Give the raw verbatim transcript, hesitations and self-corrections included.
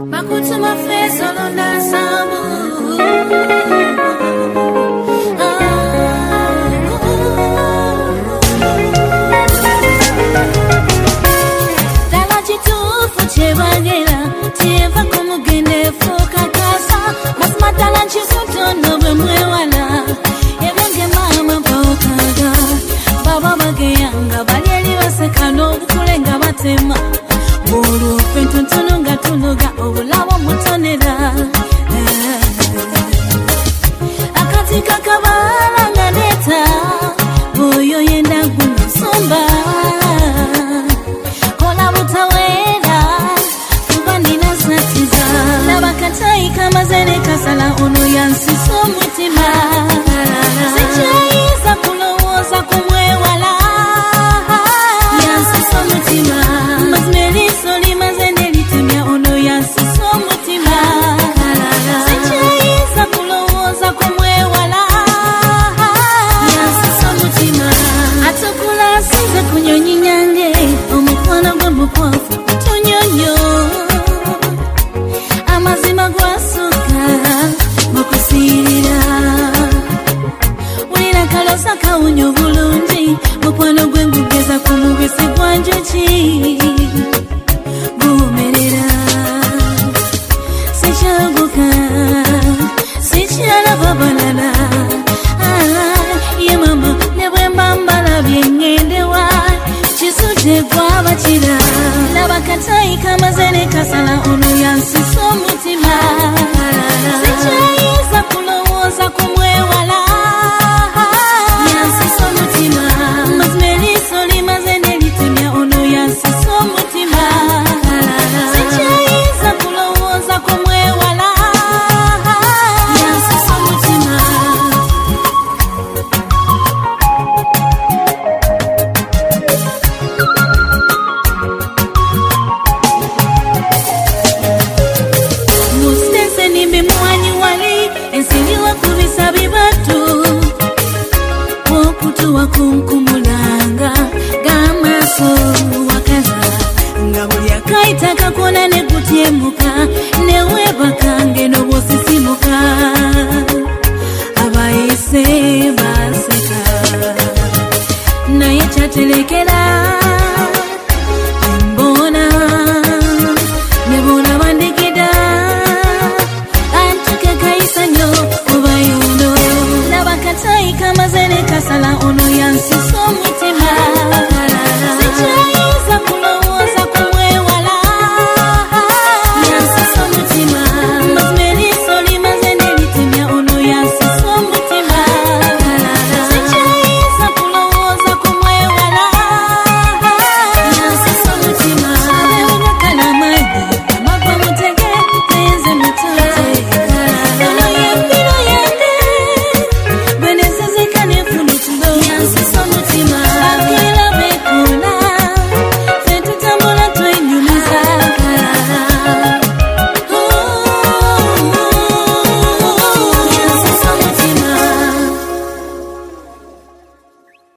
Makutuma face olonda samu. Dala chitu fuchevagela, tieva como gende foka casa. Mas matala chisuto no bemwewala. Yevenge mama bokaga. Baba bageyanga balieli wasekano bukulenga batema. Buru pentuntununga tunuga obulawo mutonera. Akatika kabala nganeta boyo yenda gusumba. Kola mutawela kubandina snatiza. Nabakatai kama zene kasala ono yansiso mutima. Sichaiza kulowoza kumwewala yansiso mutima. Mazmeri soli mazeneli temya ono yansiso mutima. Sichaiza kulowoza kumwewala yansiso mutima. Atukula sinza kunyonyi nyange omukwano gwe mukwafu tunyonyo. Amazima gwasuka mukusirira. Wira kalosa kawunyo bulungi mukwano gwe ngugeza ku mubisi gwa njuki. Gumerera sichaguka sichala babalala. Ah, ye mama nebwe mbambala byengendewa chisuje gwaba chira. Nabakatai kama zene kasala ono yansiso mutima. Sichaiza kulowoza kumwewala yansiso mutima. Mazmeri soli mazeneli temya ono yansiso mutima. Sichaiza kulowoza kumwewala yansiso mutima. Mustese nimbi mwanyi wali ensiliwa kubisa bibatu. Wokutu wakunkumulanga gamaso wakaza. Ngabuli akaitaka kuona nekutiemuka